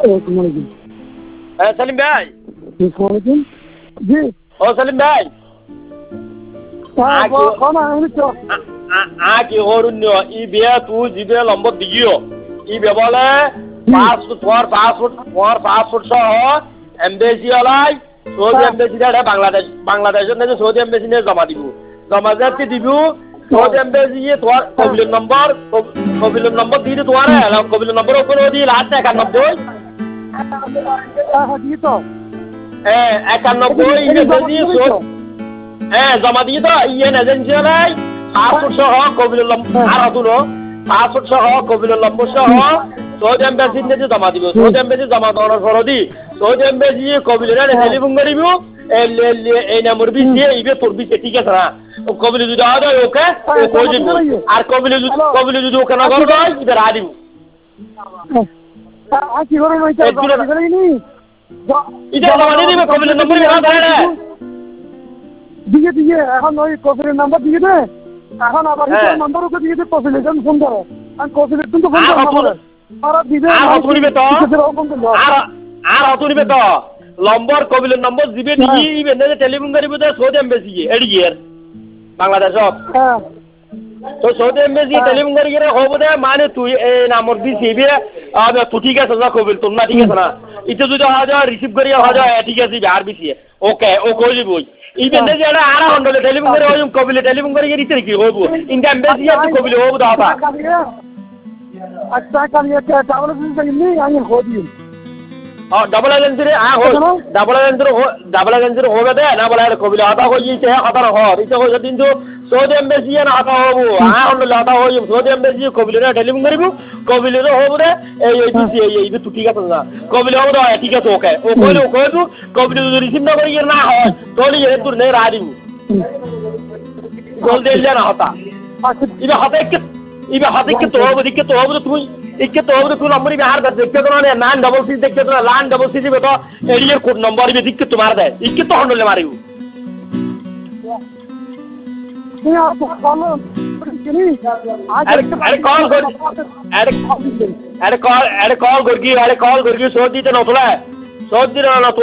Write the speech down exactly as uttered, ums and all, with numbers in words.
হ্যাঁ সেলিম ভাই। জি ও সেলিম ভাই আকি অরুণ্য ই বিয়া তুই জিবে লম্বর দিগিও ই বেবলে পাঁচ তোমার পাসপোর্ট তোমার পাসপোর্ট সহ এমবেসি ওলাই সৌদি এমবেসি এটা বাংলাদেশ বাংলাদেশের নাকি সৌদি এমবেসি নিয়ে জমা দিব জমা যাতে দিব সৌদি এমবেসি তোমার কবিলের নম্বর কবিলের নম্বর দিয়ে তোমার কবিলের নম্বর ওপরে দিয়ে লাস্ট একানব্বই হ্যাঁ একানব্বই হ্যাঁ জমা দিয়ে তো ইয়ে এজেন্সি নাই পাসপোর্ট সহ কবিলের নম্বর আর হতুন পাসপোর্ট সহ কবিলের নম্বর সহ সৌদি এমবেসি নিয়ে জমা দিব সৌদি এমবেসি জমা দেওয়ার পর দি সৌদি এমবেসি কবিলের টেলিফোন করিব এই নাম্বার বিসিয়ে ইবে তোর বিসিয়ে ঠিক আছে না কবিলে যদি আওয়া যায় ওকে কই দিব আর কবিলে যদি কবিলে যদি ওকে না করে দেয় এটা রা দিব কি করে নইতা এটা জমা দিয়ে দিবে কবিলের নম্বর না ধরে দিয়ে দিয়ে এখন ওই কফিলের নাম্বার দিয়ে দে এখন আবার নাম্বার ওকে দিয়ে দে কফিলের জন্য ফোন করো আর কফিলের তুমি ফোন করো আর দিবে আর হতুনিবে তো আর আর হতুনিবে তো নম্বর কবিলের নম্বর দিবে দিয়ে ইবে না টেলিফোন করিব তো সৌদি এমবেসি এডিয়ার বাংলাদেশ হ্যাঁ তো সৌদি এমবেসি টেলিফোন করি গেলে হবো দে মানে তুই এই নাম্বার দিছি বে আবে তুই ঠিক আছে না কবিল তোর না ঠিক আছে না এটা যদি হওয়া যায় রিসিভ করি হওয়া যায় ঠিক আছে আর বিসি ওকে ও কই দিবই ইভেন যে এটা আর হন্ডলে টেলিফোন করে ওই কবিলে টেলিফোন করে গিয়ে দিতে কি হবো ইনকা এমবেসি আছে কবিলে হবো দাদা আচ্ছা কালি একটা ডাবল এজেন্সি নি আমি হদি ও ডাবল এজেন্সি রে আ হো ডাবল এজেন্সি হো ডাবল এজেন্সি হবে দে না বলে কবিলে আদা হইছে কথা হ ইতে হইছে দিন তো সৌদি এমবেসি না আদা হবো আ হন্ডলে আদা হই সৌদি এমবেসি কবিলে টেলিফোন করিব কবিলে হবো দে এই এই বিসি এই এই তুই ঠিক আছে না কবিলে হবো দে ঠিক আছে ওকে ও কইলো কইলো কবিলে যদি রিসিভ না করি না হয় তোলি এ তোর নে রাদি জল দে না হতা ইবে হতা এক ইবে হতা কি তো হবো দিকে তো হবো তুই ইকে তো হবো তুই নম্বর ইবে আর দেখতে তো না নাইন ডবল সিক্স দেখতে তো লাইন ডবল সিক্স ইবে তো এরিয়ার কোড নম্বর ইবে দিকে তো মার দে ইকে তো হন্ডলে মারিও अरे कॉल कर अरे अरे कॉल अरे कॉल करगी अरे कॉल करगी सोच दी तो नौतला है सोच दी ना